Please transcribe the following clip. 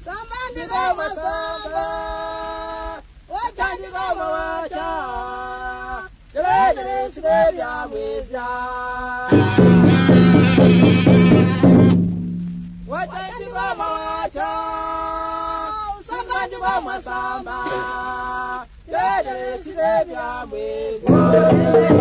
Sambandi goma samba, wajanji goma wacha, dere sile ya mweza. Wajanji goma wacha, sambandi goma samba, dere sile ya mweza.